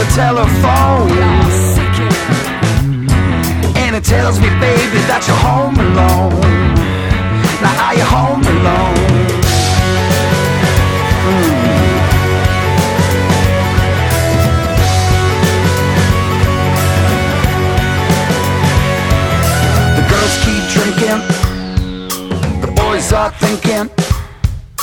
telephone, and it tells me, baby, that you're home alone. Now are you home alone? The girls keep drinking, the boys are thinking,